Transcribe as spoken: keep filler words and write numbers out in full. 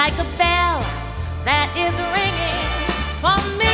like a bell that is ringing for me.